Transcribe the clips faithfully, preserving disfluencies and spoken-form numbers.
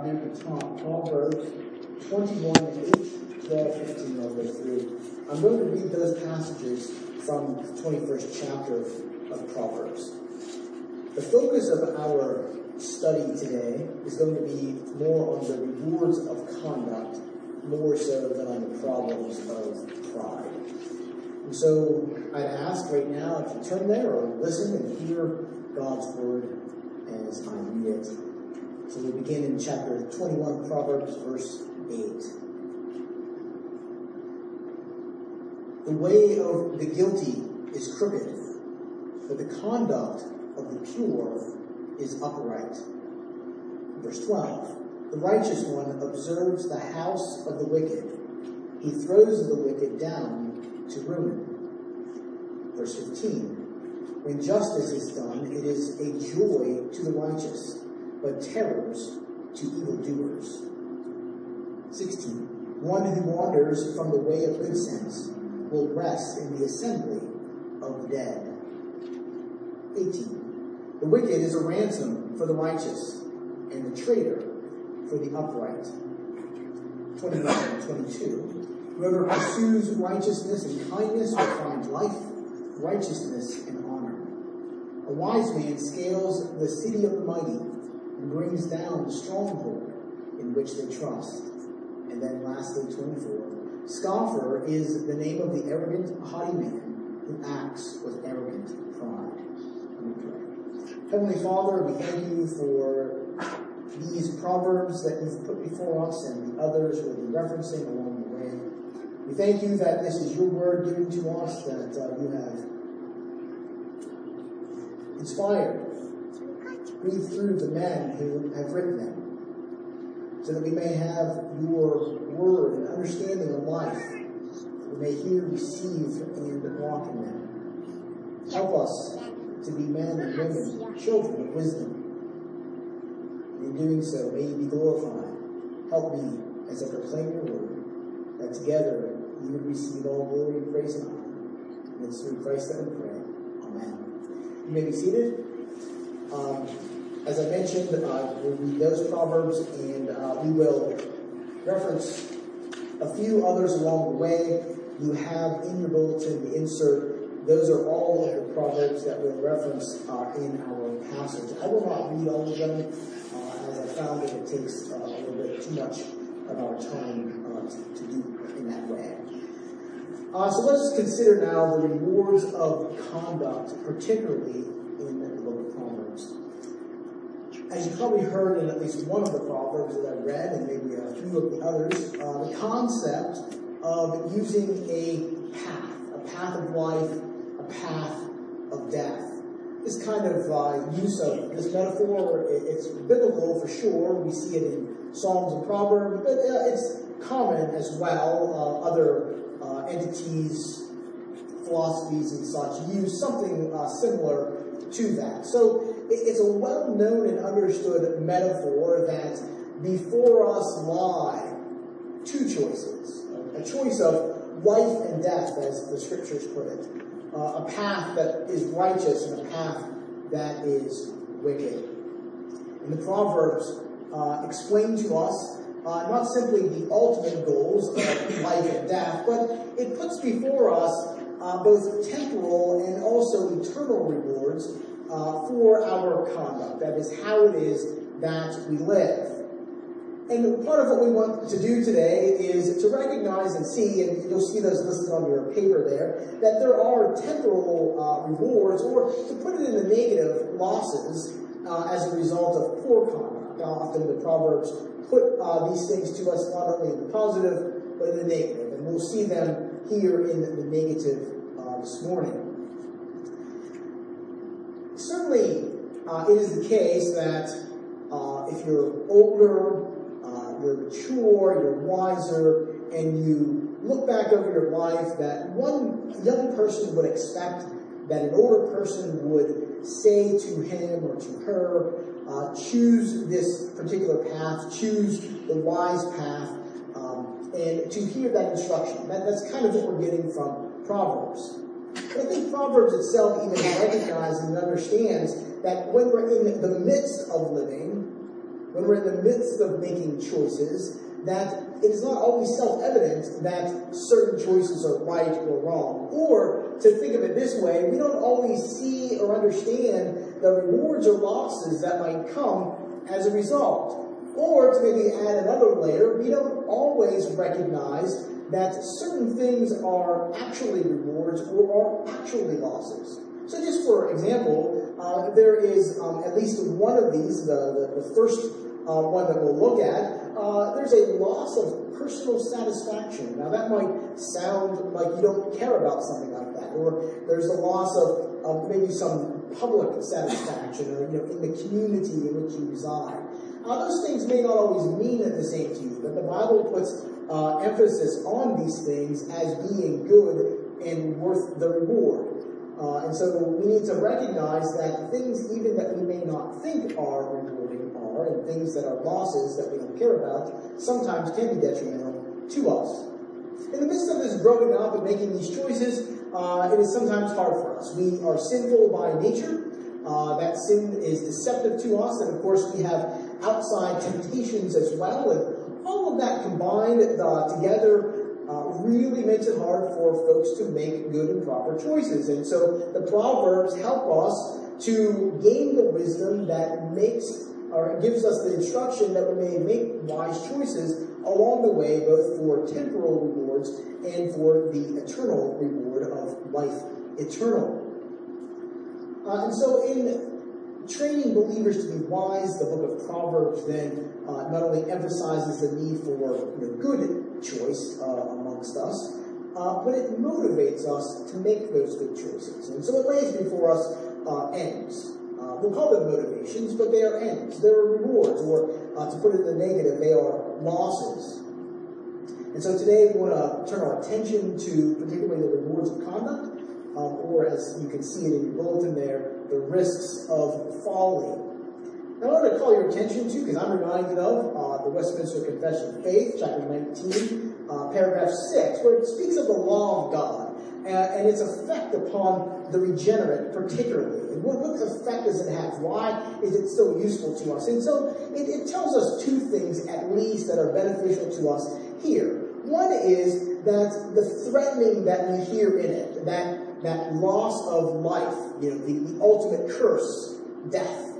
Graham and Tom, Proverbs twenty-one and eight, twelve, fifteen, all the way through. I'm going to read those passages from the twenty-first chapter of Proverbs. The focus of our study today is going to be more on the rewards of conduct, more so than on the problems of pride. And so I'd ask right now if you turn there or listen and hear God's word as I read it. So we begin in chapter twenty-one, Proverbs, verse eight. The way of the guilty is crooked, but the conduct of the pure is upright. Verse twelve. The righteous one observes the house of the wicked. He throws the wicked down to ruin. Verse fifteen. When justice is done, it is a joy to the righteous, but terrors to evildoers. sixteen. One who wanders from the way of good sense will rest in the assembly of the dead. eighteen. The wicked is a ransom for the righteous, and the traitor for the upright. twenty-one and twenty-two. Whoever pursues righteousness and kindness will find life, righteousness, and honor. A wise man scales the city of the mighty and brings down the stronghold in which they trust. And then lastly, twenty-four. Scoffer is the name of the arrogant, haughty man who acts with arrogant pride. Let me pray. Heavenly Father, we thank you for these proverbs that you've put before us and the others we'll be referencing along the way. We thank you that this is your word given to us, that uh, you have inspired, breathed through the men who have written them, so that we may have your word and understanding of life, that we may hear, receive, and walk in them. Help us to be men and women, children of wisdom. In doing so, may you be glorified. Help me as I proclaim your word, that together you would receive all glory and praise and honor. And it's through Christ that we pray. Amen. You may be seated. Um, as I mentioned, uh, we'll read those proverbs, and uh, we will reference a few others along the way. You have in your bulletin the insert. Those are all of the proverbs that we'll reference uh, in our passage. I will not read all of them, uh, as I found that it takes uh, a little bit too much of our time uh, to, to do in that way. Uh, so let's consider now the rewards of conduct, particularly in the book of Proverbs. As you probably heard in at least one of the proverbs that I read, and maybe a few of the others, uh, the concept of using a path, a path of life, a path of death. This kind of uh, use of this metaphor, it's biblical for sure. We see it in Psalms and Proverbs, but it's common as well. Uh, other uh, entities, philosophies and such use something uh, similar to that. So it's a well-known and understood metaphor that before us lie two choices. A choice of life and death, as the scriptures put it. Uh, a path that is righteous and a path that is wicked. And the Proverbs uh, explain to us uh, not simply the ultimate goals of life and death, but it puts before us uh, both temporal and also eternal rewards uh, for our conduct. That is how it is that we live. And part of what we want to do today is to recognize and see, and you'll see those listed on your paper there, that there are temporal uh, rewards, or to put it in the negative, losses uh, as a result of poor conduct. Often the Proverbs put uh, these things to us not only in the positive, but in the negative. And we'll see them here in the negative uh, this morning. Certainly, uh, it is the case that uh, if you're older, Uh, you're mature, you're wiser, and you look back over your life, that one young person would expect that an older person would say to him or to her, uh, choose this particular path, choose the wise path, um, and to hear that instruction. That, that's kind of what we're getting from Proverbs. But I think Proverbs itself even recognizes and understands that when we're in the midst of living, when we're in the midst of making choices, that it is not always self-evident that certain choices are right or wrong. Or, to think of it this way, we don't always see or understand the rewards or losses that might come as a result. Or, to maybe add another layer, we don't always recognize that certain things are actually rewards or are actually losses. So just for example, uh, there is um, at least one of these, the, the, the first uh, one that we'll look at, uh, there's a loss of personal satisfaction. Now that might sound like you don't care about something like that, or there's the loss of, of maybe some public satisfaction, or you know, in the community in which you reside. Uh, those things may not always mean the same to you, but the Bible puts uh, emphasis on these things as being good and worth the reward. Uh, and so we need to recognize that things even that we may not think are rewarding are, and things that are losses that we don't care about, sometimes can be detrimental to us. In the midst of this growing up and making these choices, uh, it is sometimes hard for us. We are sinful by nature. Uh, that sin is deceptive to us, and of course we have outside temptations as well, and all of that combined uh, together uh, really makes it hard for folks to make good and proper choices. And so the Proverbs help us to gain the wisdom that makes or gives us the instruction that we may make wise choices along the way, both for temporal rewards and for the eternal reward of life eternal. Uh, and so in training believers to be wise, the book of Proverbs then uh, not only emphasizes the need for you know, good choice uh, amongst us, uh, but it motivates us to make those good choices. And so it lays before us uh, ends. Uh, we'll call them motivations, but they are ends. They are rewards, or uh, to put it in the negative, they are losses. And so today we want to turn our attention to particularly the rewards of conduct, Um, or as you can see it in your bulletin there, the risks of folly. Now I want to call your attention to, because I'm reminded of uh, the Westminster Confession of Faith, chapter nineteen, uh, paragraph six, where it speaks of the law of God uh, and its effect upon the regenerate particularly. And what, what effect does it have? Why is it so useful to us? And so it, it tells us two things at least that are beneficial to us here. One is that the threatening that we hear in it, that that loss of life, you know, the, the ultimate curse, death,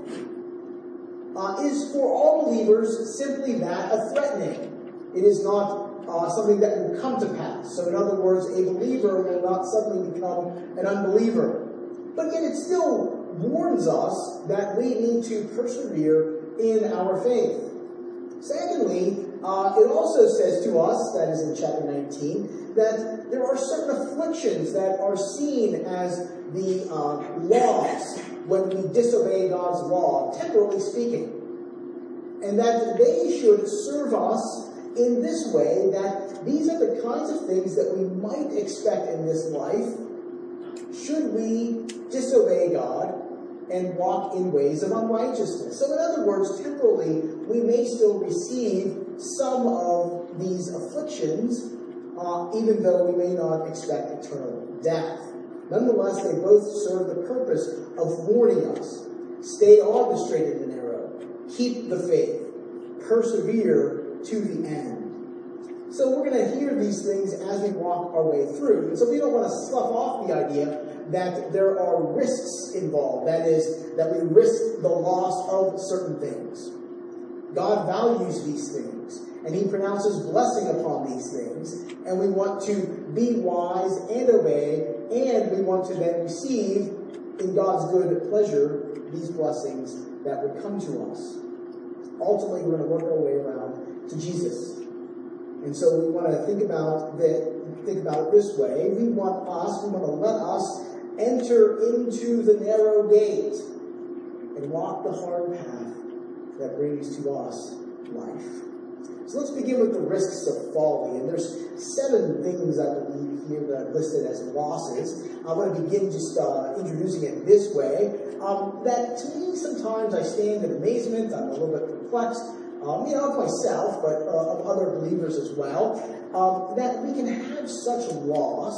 uh, is for all believers simply that, a threatening. It is not uh, something that will come to pass. So in other words, a believer will not suddenly become an unbeliever. But yet it still warns us that we need to persevere in our faith. Secondly, uh, it also says to us, that is in chapter nineteen, that there are certain afflictions that are seen as the uh, laws when we disobey God's law, temporally speaking. And that they should serve us in this way, that these are the kinds of things that we might expect in this life should we disobey God and walk in ways of unrighteousness. So in other words, temporally, we may still receive some of these afflictions, uh, even though we may not expect eternal death. Nonetheless, they both serve the purpose of warning us. Stay on the straight and the narrow. Keep the faith. Persevere to the end. So we're going to hear these things as we walk our way through. And so we don't want to slough off the idea that there are risks involved. That is, that we risk the loss of certain things. God values these things, and He pronounces blessing upon these things, and we want to be wise and obey, and we want to then receive, in God's good pleasure, these blessings that would come to us. Ultimately, we're going to work our way around to Jesus. And so we want to think about that, think about it this way. We want us, we want to let us enter into the narrow gate and walk the hard path that brings to us life. So let's begin with the risks of folly. And there's seven things, I believe, here that I've listed as losses. I want to begin just uh, introducing it this way. Um, that to me, sometimes I stand in amazement. I'm a little bit perplexed. Um, you know, of myself, but uh, of other believers as well, um, that we can have such loss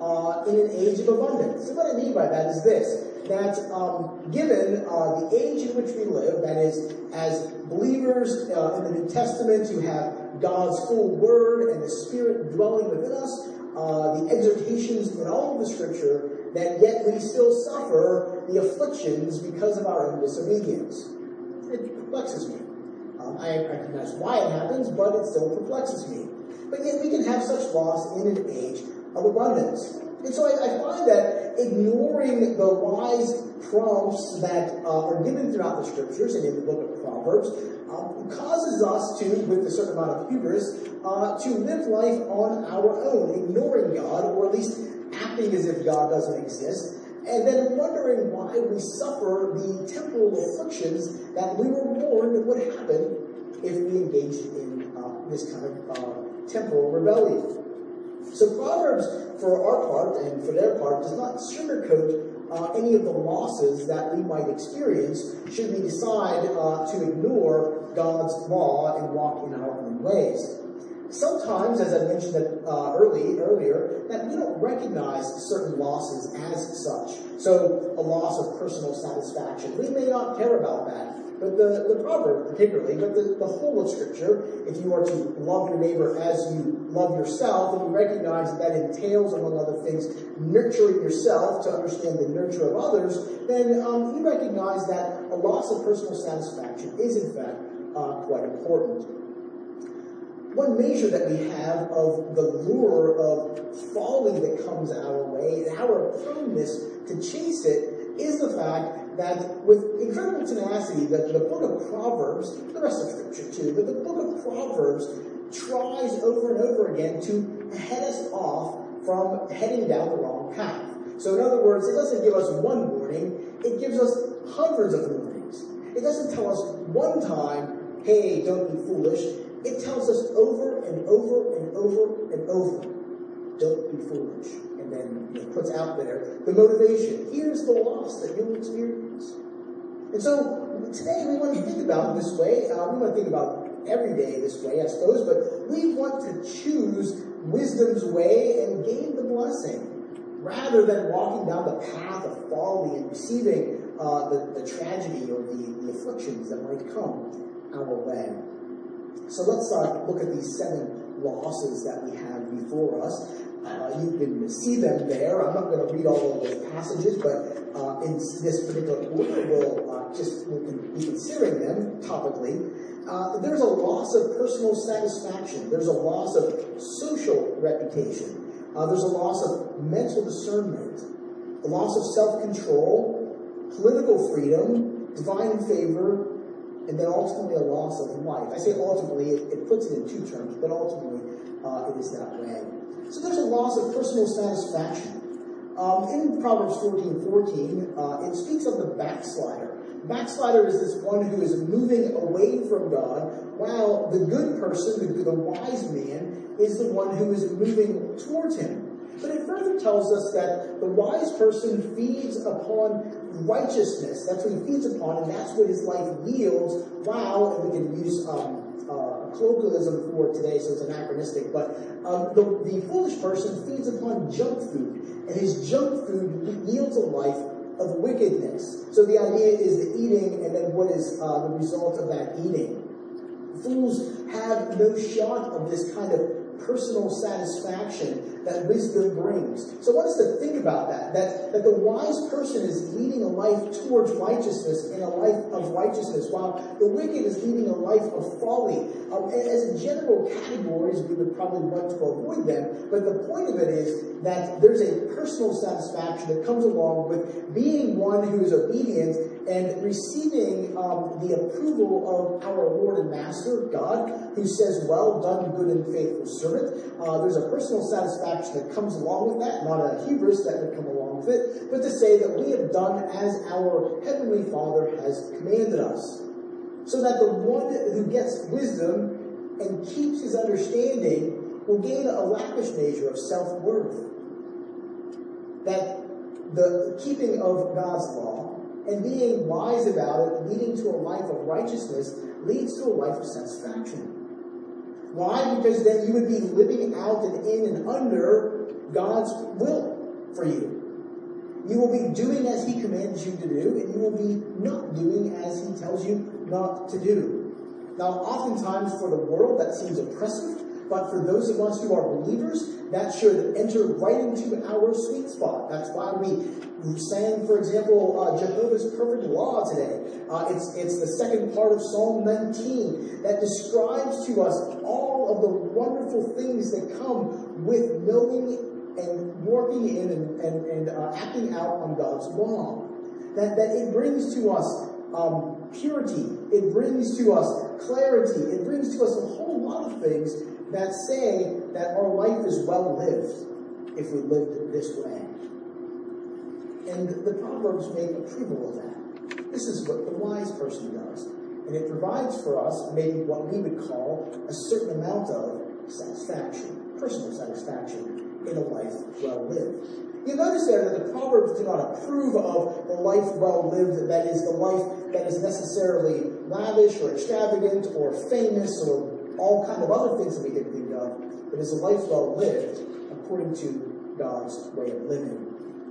uh, in an age of abundance. So what I mean by that is this, that um, given uh, the age in which we live, that is, as believers uh, in the New Testament, you have God's full word and the Spirit dwelling within us, uh, the exhortations in all of the Scripture, that yet we still suffer the afflictions because of our own disobedience. It perplexes me. Um, I recognize why it happens, but it still perplexes me. But yet we can have such loss in an age of abundance. And so I, I find that ignoring the wise prompts that uh, are given throughout the Scriptures and in the book of Proverbs um, causes us to, with a certain amount of hubris, uh, to live life on our own, ignoring God, or at least acting as if God doesn't exist, and then wondering why we suffer the temporal afflictions that we were warned would happen if we engaged in uh, this kind of uh, temporal rebellion. So Proverbs, for our part and for their part, does not sugarcoat uh, any of the losses that we might experience should we decide uh, to ignore God's law and walk in our own ways. Sometimes, as I mentioned that, uh, early, earlier, that we don't recognize certain losses as such. So, a loss of personal satisfaction. We may not care about that. But the, the proverb particularly, but the, the whole of Scripture, if you are to love your neighbor as you love yourself, and you recognize that that entails, among other things, nurturing yourself to understand the nurture of others, then um, you recognize that a loss of personal satisfaction is, in fact, uh, quite important. One measure that we have of the lure of folly that comes our way and our proneness to chase it is the fact that with incredible tenacity, that the book of Proverbs, the rest of Scripture too, but the book of Proverbs tries over and over again to head us off from heading down the wrong path. So in other words, it doesn't give us one warning, it gives us hundreds of warnings. It doesn't tell us one time, hey, don't be foolish. It tells us over and over and over and over, don't be foolish. And then it puts out there the motivation. Here's the loss that you'll experience. And so today we want to think about it this way. Uh, we want to think about every day this way, I suppose, but we want to choose wisdom's way and gain the blessing rather than walking down the path of folly and receiving uh, the, the tragedy or the, the afflictions that might come our way. So let's uh, look at these seven losses that we have before us. Uh, you can see them there. I'm not going to read all of those passages, but uh, in this particular order, we'll uh, just we'll be considering them topically. Uh, there's a loss of personal satisfaction. There's a loss of social reputation. Uh, there's a loss of mental discernment, a loss of self-control, political freedom, divine favor, and then ultimately a loss of life. I say ultimately, it, it puts it in two terms, but ultimately uh, it is that way. So there's a loss of personal satisfaction. Um, in Proverbs fourteen fourteen, uh, it speaks of the backslider. Backslider is this one who is moving away from God, while the good person, the, the wise man, is the one who is moving towards him. But it further tells us that the wise person feeds upon righteousness. That's what he feeds upon, and that's what his life yields, while, and we can use um, uh, colloquialism for today, so it's anachronistic, but um, the, the foolish person feeds upon junk food, and his junk food yields a life of wickedness. So the idea is the eating, and then what is uh, the result of that eating. Fools have no shot of this kind of personal satisfaction that wisdom brings. So I want us to think about that, that, that the wise person is leading a life towards righteousness and a life of righteousness, while the wicked is leading a life of folly. Um, as general categories, we would probably want to avoid them, but the point of it is that there's a personal satisfaction that comes along with being one who is obedient and receiving um, the approval of our Lord and Master, God, who says, well done, good and faithful servant. Uh, there's a personal satisfaction that comes along with that, not a hubris that would come along with it, but to say that we have done as our Heavenly Father has commanded us. So that the one who gets wisdom and keeps his understanding will gain a lavish measure of self-worth. That the keeping of God's law and being wise about it, leading to a life of righteousness, leads to a life of satisfaction. Why? Because then you would be living out and in and under God's will. for you. You will be doing as he commands you to do, and you will be not doing as he tells you not to do. Now, oftentimes for the world that seems oppressive, but for those of us who are believers, that should enter right into our sweet spot. That's why we sang, for example, uh, Jehovah's Perfect Law today. Uh, it's, it's the second part of Psalm nineteen that describes to us all of the wonderful things that come with knowing and working in and, and, and uh, acting out on God's law. That, that it brings to us um, purity. It brings to us clarity. It brings to us a whole lot of things that say that our life is well lived if we lived this way. And the Proverbs make approval of that. This is what the wise person does. And it provides for us maybe what we would call a certain amount of satisfaction, personal satisfaction in a life well lived. You notice there that the Proverbs do not approve of the life well lived, that is, the life that is necessarily lavish or extravagant or famous or all kind of other things that we can think of, but is a life well lived according to God's way of living.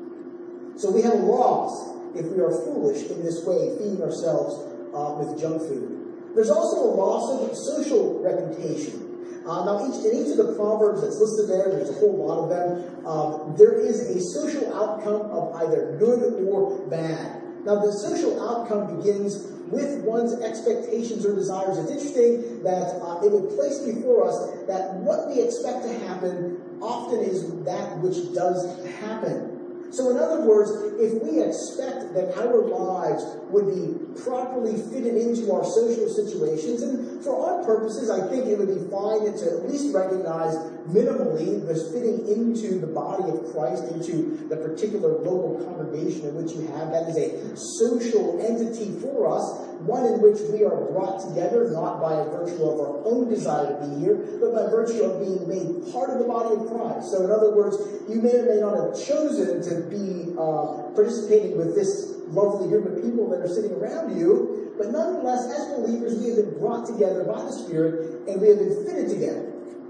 So we have a loss if we are foolish in this way, feeding ourselves uh, with junk food. There's also a loss of social reputation. Uh, now, each, in each of the Proverbs that's listed there, there's a whole lot of them, um, there is a social outcome of either good or bad. Now, the social outcome begins with one's expectations or desires. It's interesting that uh, it would place before us that what we expect to happen often is that which does happen. So in other words, if we expect that our lives would be properly fitted into our social situations, and for our purposes, I think it would be fine to at least recognize minimally this fitting into the body of Christ, into the particular local congregation in which you have. That is a social entity for us, one in which we are brought together, not by a virtue of our own desire to be here, but by virtue of being made part of the body of Christ. So in other words, you may or may not have chosen to be uh, participating with this lovely group of people that are sitting around you, but nonetheless, as believers, we have been brought together by the Spirit, and we have been fitted together.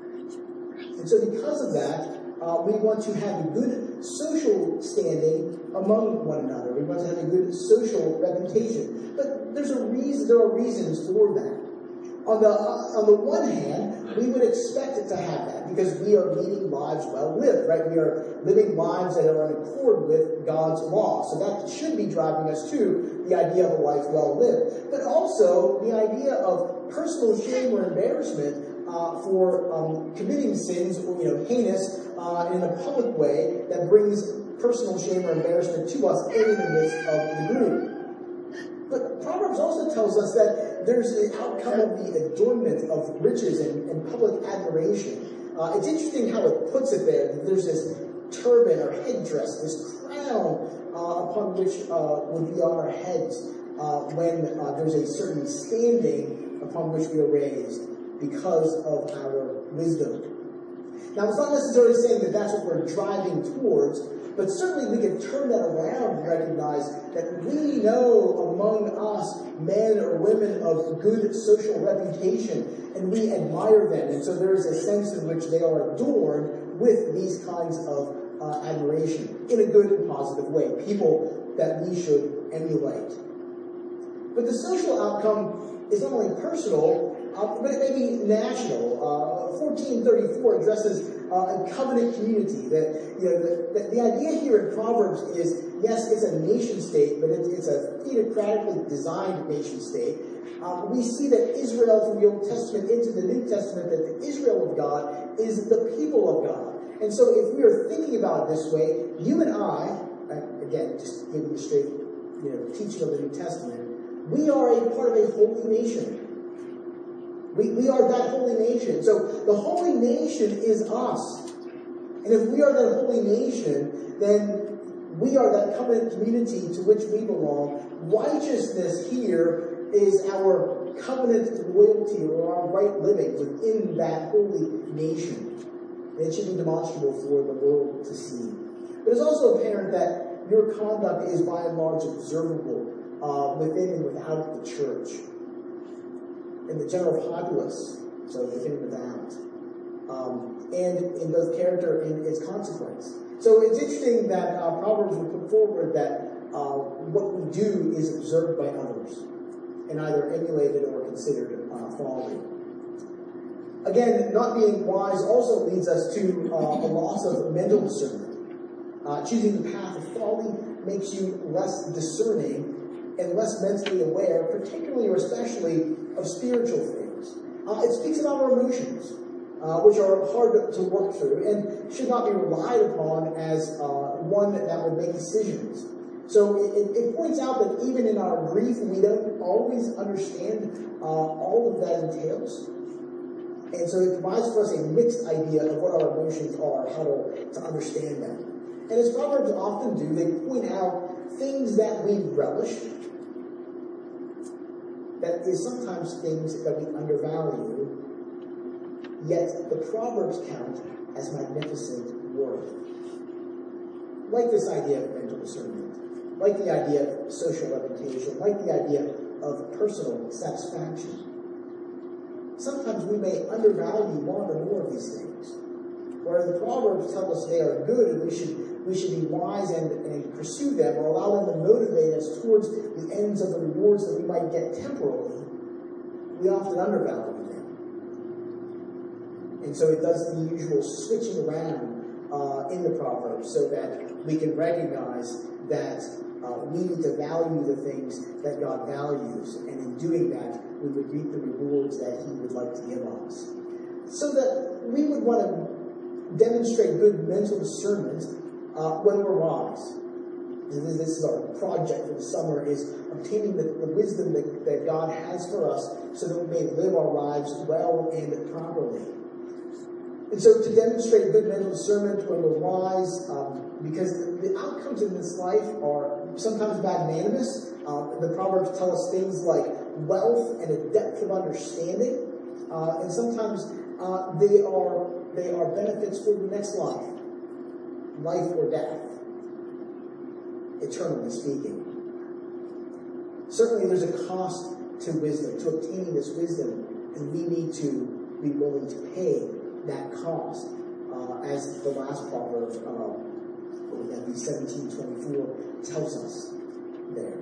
And so because of that, uh, we want to have a good social standing among one another. We want to have a good social reputation. But there's a reason, there are reasons for that. On the, uh, on the one hand, we would expect it to have that because we are leading lives well lived, right? We are living lives that are in accord with God's law. So that should be driving us to the idea of a life well lived. But also the idea of personal shame or embarrassment uh, for um, committing sins, or, you know, heinous uh, in a public way that brings personal shame or embarrassment to us in the midst of the group. But Proverbs also tells us that there's the outcome of the adornment of riches and, and public admiration. Uh, it's interesting how it puts it there. There's this turban or headdress, this crown uh, upon which uh, would be on our heads uh, when uh, there's a certain standing upon which we are raised because of our wisdom. Now, it's not necessarily saying that that's what we're driving towards, but certainly we can turn that around and recognize that we know among us men or women of good social reputation, and we admire them. And so there is a sense in which they are adorned with these kinds of uh, admiration in a good and positive way, people that we should emulate. But the social outcome is not only personal, uh, but it may be national. Uh, fourteen thirty-four addresses Uh, a covenant community. That, you know, the, the, the idea here in Proverbs is, yes, it's a nation state, but it, it's a theocratically designed nation state. Um, we see that Israel from the Old Testament into the New Testament, that the Israel of God is the people of God. And so if we are thinking about it this way, you and I, again, just giving the straight, you know, teaching of the New Testament, we are a part of a holy nation. We, we are that holy nation. So the holy nation is us. And if we are that holy nation, then we are that covenant community to which we belong. Righteousness here is our covenant loyalty or our right living within that holy nation. And it should be demonstrable for the world to see. But it's also apparent that your conduct is by and large observable uh, within and without the church. In the general populace, so within and without. um, and in both character and its consequence. So it's interesting that uh, Proverbs will put forward that uh, what we do is observed by others and either emulated or considered uh, folly. Again, not being wise also leads us to uh, a loss of mental discernment. Uh, choosing the path of folly makes you less discerning and less mentally aware, particularly or especially of spiritual things. Uh, it speaks about our emotions, uh, which are hard to, to work through and should not be relied upon as uh, one that would make decisions. So it, it points out that even in our grief, we don't always understand uh, all of that entails. And so it provides for us a mixed idea of what our emotions are, how to, to understand them. And as Proverbs often do, they point out things that we relish, that is sometimes things that we undervalue, yet the Proverbs count as magnificent worth. Like this idea of mental discernment, like the idea of social reputation, like the idea of personal satisfaction. Sometimes we may undervalue one or more of these things, whereas the Proverbs tell us they are good and we should we should be wise and, and pursue them or allow them to motivate us towards the ends of the rewards that we might get temporally. We often undervalue them. And so it does the usual switching around uh, in the Proverbs so that we can recognize that uh, we need to value the things that God values, and in doing that, we would reap the rewards that He would like to give us. So that we would want to demonstrate good mental discernment uh, when we're wise. And this is our project for the summer, is obtaining the, the wisdom that, that God has for us so that we may live our lives well and properly. And so to demonstrate good mental discernment when we're wise, um, because the, the outcomes in this life are sometimes magnanimous. Uh, the Proverbs tell us things like wealth and a depth of understanding. Uh, and sometimes uh, they are they are benefits for the next life, life or death, eternally speaking. Certainly there's a cost to wisdom, to obtaining this wisdom, and we need to be willing to pay that cost, uh, as the last proverb, uh, that be seventeen twenty-four, tells us there.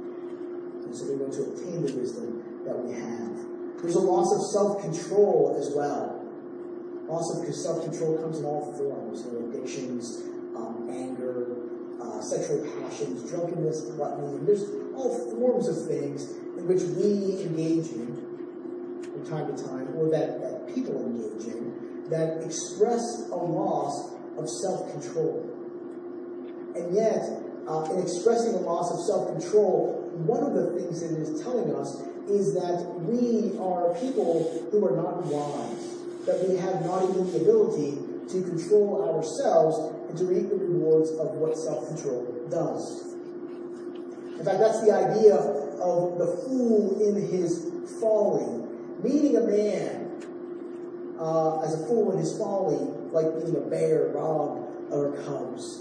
And so we want to obtain the wisdom that we have. There's a loss of self-control as well. Loss of self-control comes in all forms, you know, addictions, um, anger, uh, sexual passions, drunkenness, gluttony. And there's all forms of things in which we engage in from time to time, or that, that people engage in, that express a loss of self-control. And yet, uh, in expressing a loss of self-control, one of the things that it is telling us is that we are people who are not wise, that we have not even the ability to control ourselves and to reap the rewards of what self-control does. In fact, that's the idea of the fool in his folly, meaning a man uh, as a fool in his folly, like being a bear robbed of her cubs.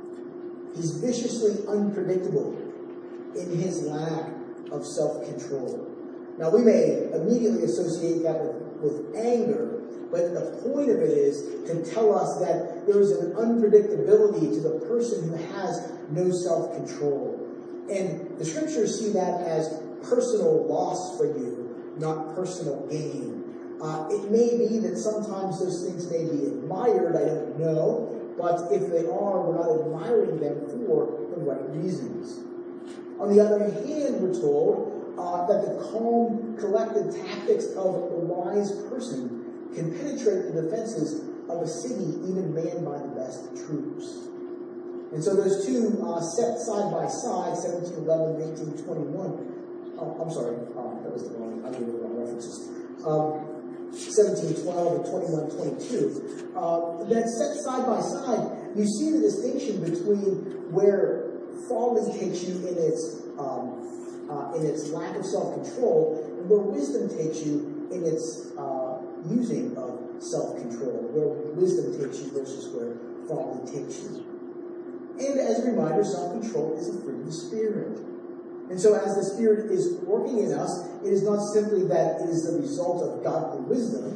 He's viciously unpredictable in his lack of self-control. Now, we may immediately associate that with, with anger, but the point of it is to tell us that there is an unpredictability to the person who has no self-control. And the scriptures see that as personal loss for you, not personal gain. Uh, it may be that sometimes those things may be admired, I don't know, but if they are, we're not admiring them for the right reasons. On the other hand, we're told uh, that the calm, collected tactics of a wise person can penetrate the defenses of a city even manned by the best troops. And so those two uh, set side by side, seventeen eleven and eighteen twenty-one. Oh, I'm sorry, uh, that was the wrong, I gave the wrong references. Um, seventeen twelve and twenty-one twenty-two. Uh, that set side by side, you see the distinction between where folly takes you in its um, uh, in its lack of self-control, and where wisdom takes you in its uh, using of self-control, where wisdom takes you versus where folly takes you. And as a reminder, self-control is a fruit of the Spirit. And so as the Spirit is working in us, it is not simply that it is the result of godly wisdom,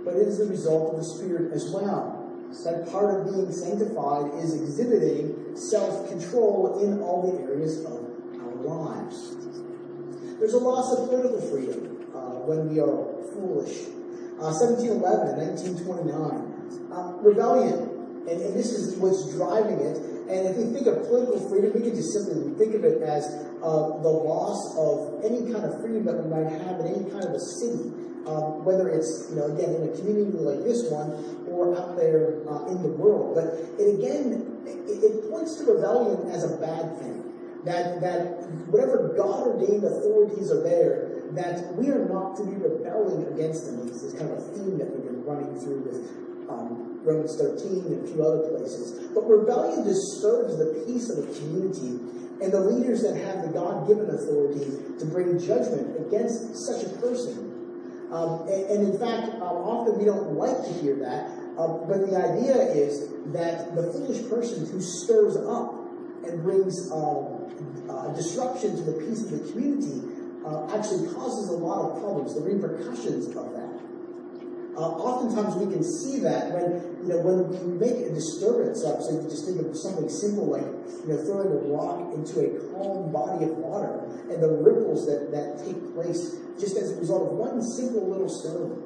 but it is the result of the Spirit as well. That part of being sanctified is exhibiting self-control in all the areas of our lives. There's a loss of political freedom uh, when we are foolish. Uh, seventeen eleven and nineteen twenty-nine, uh, rebellion, and, and this is what's driving it. And if we think of political freedom, we can just simply think of it as uh, the loss of any kind of freedom that we might have in any kind of a city, um, whether it's, you know, again, in a community like this one or out there uh, in the world. But it again, it, it points to rebellion as a bad thing. That, that whatever God-ordained authorities are there, that we are not to be rebelling against them. This is kind of a theme that we've been running through with um, Romans thirteen and a few other places. But rebellion disturbs the peace of the community and the leaders that have the God-given authority to bring judgment against such a person. Um, and, and in fact, um, often we don't like to hear that, uh, but the idea is that the foolish person who stirs up and brings um, uh, disruption to the peace of the community uh, actually causes a lot of problems, the repercussions of that. Uh, oftentimes we can see that when, you know, when we make a disturbance up, so you can just think of something simple like, you know, throwing a rock into a calm body of water and the ripples that, that take place just as a result of one simple little stone.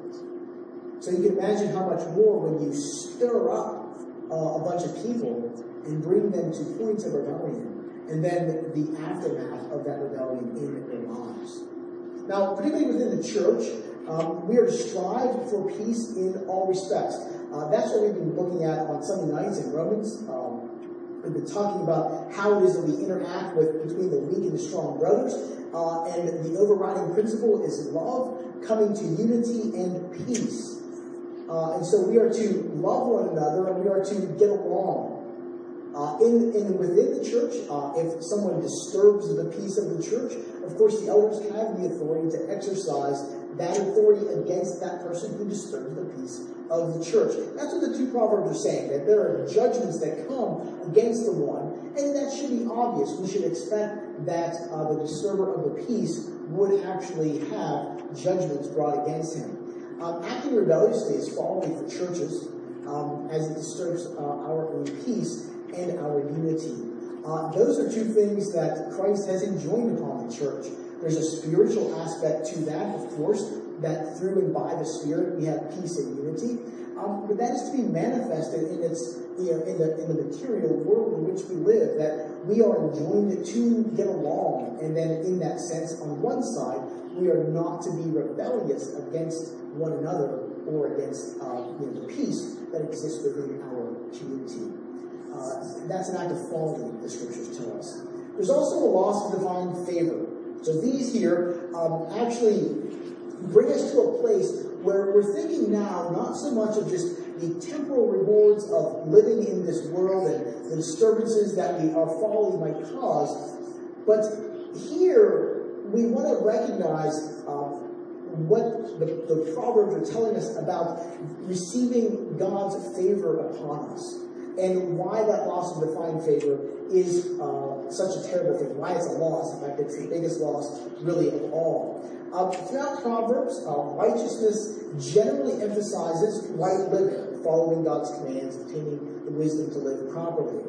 So you can imagine how much more when you stir up uh, a bunch of people and bring them to points of rebellion, and then the aftermath of that rebellion in their lives. Now, particularly within the church, um, we are to strive for peace in all respects. Uh, that's what we've been looking at on Sunday nights in Romans. Um, we've been talking about how it is that we interact with between the weak and the strong brothers, uh, and the overriding principle is love coming to unity and peace. Uh, and so we are to love one another, and we are to get along. Uh, in, in within the church, uh, if someone disturbs the peace of the church, of course the elders have the authority to exercise that authority against that person who disturbs the peace of the church. That's what the two proverbs are saying, that there are judgments that come against the one, and that should be obvious. We should expect that uh, the disturber of the peace would actually have judgments brought against him. Um, acting rebelliously is folly for churches, um, as it disturbs uh, our own peace and our unity. Uh, those are two things that Christ has enjoined upon the church. There's a spiritual aspect to that, of course, that through and by the Spirit we have peace and unity. Um, but that is to be manifested in its, you know, in the in the material world in which we live. That we are enjoined to get along, and then in that sense, on one side, we are not to be rebellious against one another or against uh, you know, the peace that exists within our community. Uh, that's an act of folly, the scriptures tell us. There's also a loss of divine favor. So these here um, actually bring us to a place where we're thinking now not so much of just the temporal rewards of living in this world and the disturbances that we, our folly might cause, but here we want to recognize uh, what the, the Proverbs are telling us about receiving God's favor upon us, and why that loss of divine favor is uh, such a terrible thing, why it's a loss. In fact, it's the biggest loss really of all. Uh, throughout Proverbs, uh, righteousness generally emphasizes right living, following God's commands, obtaining the wisdom to live properly.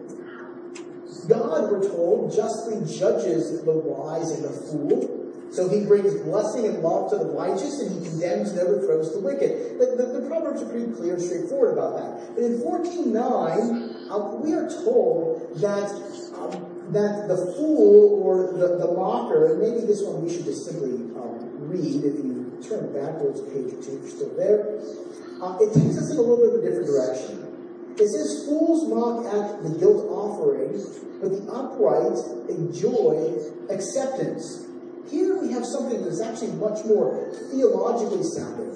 God, we're told, justly judges the wise and the fool. So he brings blessing and love to the righteous, and he condemns and overthrows the wicked. The, the, the Proverbs are pretty clear and straightforward about that. But in fourteen nine, uh, we are told that um, that the fool or the, the mocker, and maybe this one we should just simply um, read if you turn backwards a page or two, if you're still there. Uh, it takes us in a little bit of a different direction. It says, fools mock at the guilt offering, but the upright enjoy acceptance. Here we have something that's actually much more theologically sounding.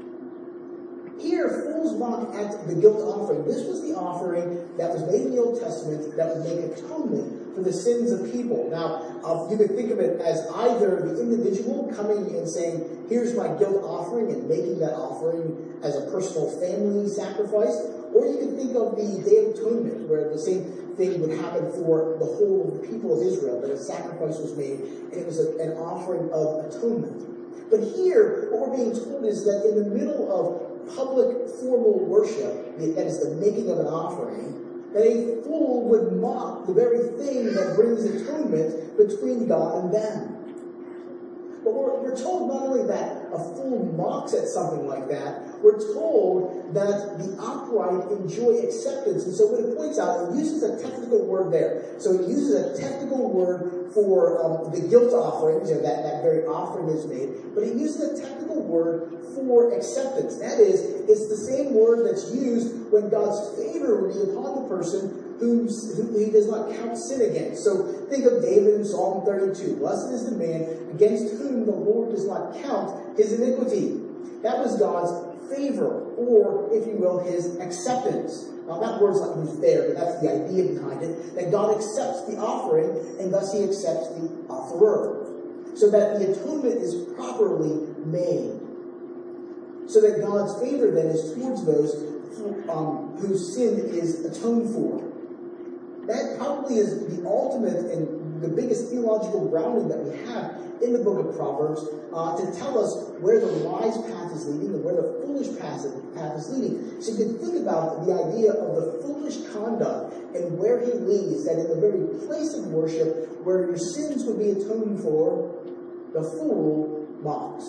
Here, fools mock at the guilt offering. This was the offering that was made in the Old Testament that would make atonement for the sins of people. Now, uh, you could think of it as either the individual coming and saying, here's my guilt offering, and making that offering as a personal family sacrifice, or you can think of the Day of Atonement, where the same thing would happen for the whole of the people of Israel, that a sacrifice was made, and it was a, an offering of atonement. But here, what we're being told is that in the middle of public formal worship, that is the making of an offering, that a fool would mock the very thing that brings atonement between God and them. But we're, we're told not only that a fool mocks at something like that, we're told that the upright enjoy acceptance. And so when it points out, it uses a technical word there. So it uses a technical word for um, the guilt offerings, you know, that, that very offering is made. But it uses a technical word for acceptance. That is, it's the same word that's used when God's favor will be upon the person whom he does not count sin against. So think of David in Psalm thirty-two. Blessed is the man against whom the Lord does not count his iniquity. That was God's favor, or, if you will, his acceptance. Now, that word's not used there, but that's the idea behind it, that God accepts the offering, and thus he accepts the offerer. So that the atonement is properly made. So that God's favor, then, is towards those who, um, whose sin is atoned for. That probably is the ultimate and the biggest theological grounding that we have in the book of Proverbs uh, to tell us where the wise path is leading and where the foolish path is leading. So you can think about the idea of the foolish conduct and where he leads, that in the very place of worship where your sins would be atoned for, the fool mocks.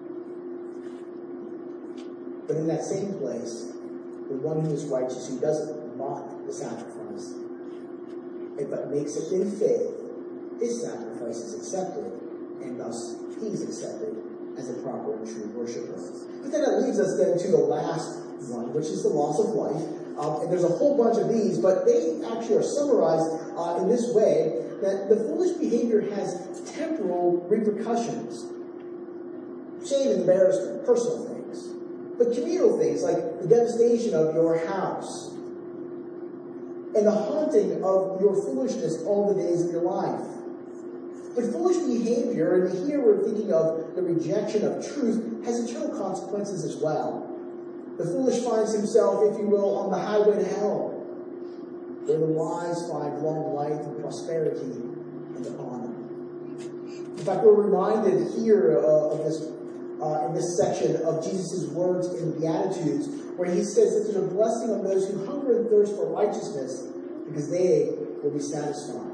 But in that same place, the one who is righteous, who doesn't mock the sacrifice, but makes it in faith, his sacrifice is accepted, and thus he's accepted as a proper and true worshiper. But then it leads us then to the last one, which is the loss of life. Um, and there's a whole bunch of these, but they actually are summarized uh, in this way, that the foolish behavior has temporal repercussions. Shame and embarrassment, personal things. But communal things, like the devastation of your house, and the haunting of your foolishness all the days of your life. But foolish behavior, and here we're thinking of the rejection of truth, has eternal consequences as well. The foolish finds himself, if you will, on the highway to hell, where the wise find long life and prosperity and honor. In fact, we're reminded here uh, of this uh, in this section of Jesus' words in the Beatitudes, where he says that there's a blessing on those who hunger and thirst for righteousness, because they will be satisfied.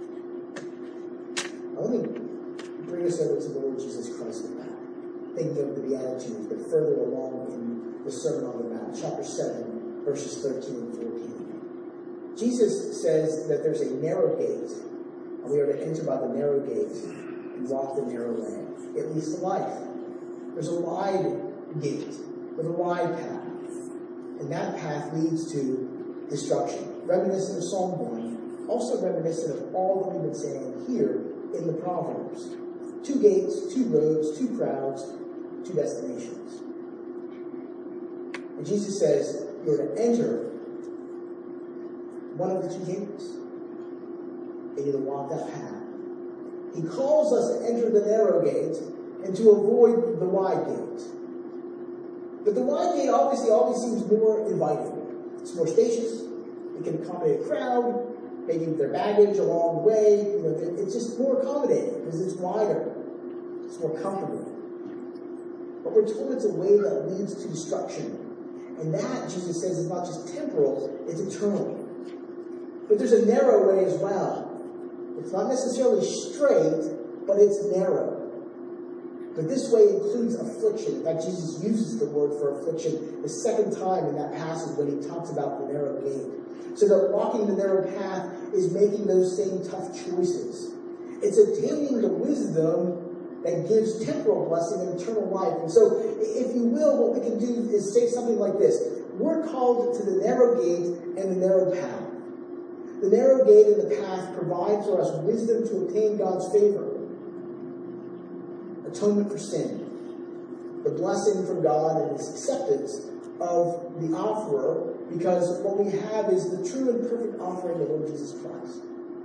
Now, let me bring us over to the Lord Jesus Christ with that. Thinking of the Beatitudes, but further along in the Sermon on the Mount, chapter seven, verses thirteen and fourteen. Jesus says that there's a narrow gate, and we are to enter by the narrow gate and walk the narrow way. It leads to life. There's a wide gate with a wide path, and that path leads to destruction. Reminiscent of Psalm one, also reminiscent of all that we've been saying here in the Proverbs. Two gates, two roads, two crowds, two destinations. And Jesus says you're to enter one of the two gates, and you're to walk that path. He calls us to enter the narrow gate and to avoid the wide gate. But the wide gate obviously always seems more inviting. It's more spacious. It can accommodate a crowd, maybe with their baggage along the way. You know, it's just more accommodating because it's wider. It's more comfortable. But we're told it's a way that leads to destruction. And that, Jesus says, is not just temporal, it's eternal. But there's a narrow way as well. It's not necessarily straight, but it's narrow. But this way includes affliction. In fact, Jesus uses the word for affliction the second time in that passage when he talks about the narrow gate. So that walking the narrow path is making those same tough choices. It's attaining the wisdom that gives temporal blessing and eternal life. And so, if you will, what we can do is say something like this. We're called to the narrow gate and the narrow path. The narrow gate and the path provide for us wisdom to obtain God's favor. Atonement for sin. The blessing from God and his acceptance of the offerer, because what we have is the true and perfect offering of the Lord Jesus Christ.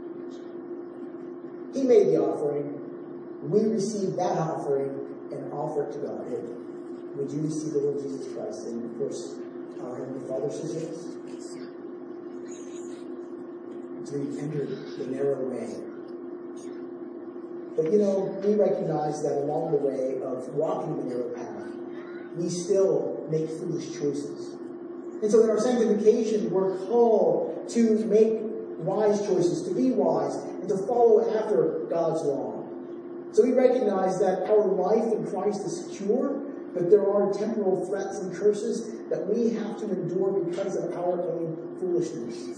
He made the offering. We receive that offering and offer it to God. Hey, would you receive the Lord Jesus Christ? And of course, our Heavenly Father says yes. So we entered the narrow way. But you know, we recognize that along the way of walking the narrow path, we still make foolish choices. And so in our sanctification, we're called to make wise choices, to be wise, and to follow after God's law. So we recognize that our life in Christ is secure, but there are temporal threats and curses that we have to endure because of our own foolishness.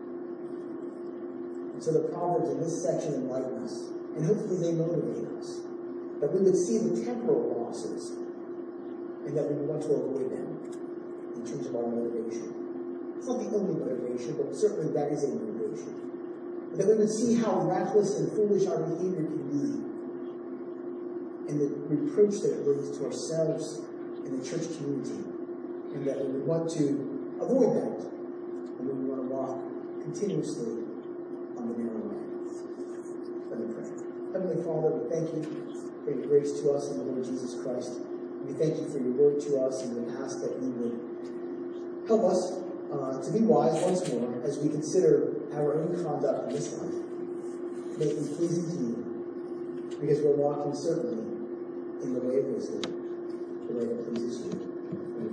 And so the Proverbs in this section enlighten us, and hopefully they motivate us, that we would see the temporal losses, and that we would want to avoid them in terms of our motivation. It's not the only motivation, but certainly that is a motivation. And that we would see how reckless and foolish our behavior can be, and the reproach that it brings to ourselves and the church community, and that we would want to avoid that, and we would want to walk continuously on the narrow way. Let me pray. Heavenly Father, we thank you for your grace to us in the Lord Jesus Christ. We thank you for your word to us, and we ask that you would help us uh, to be wise once more as we consider our own conduct in this life. May it be pleasing to you, because we're walking certainly in the way of wisdom, the way that pleases you.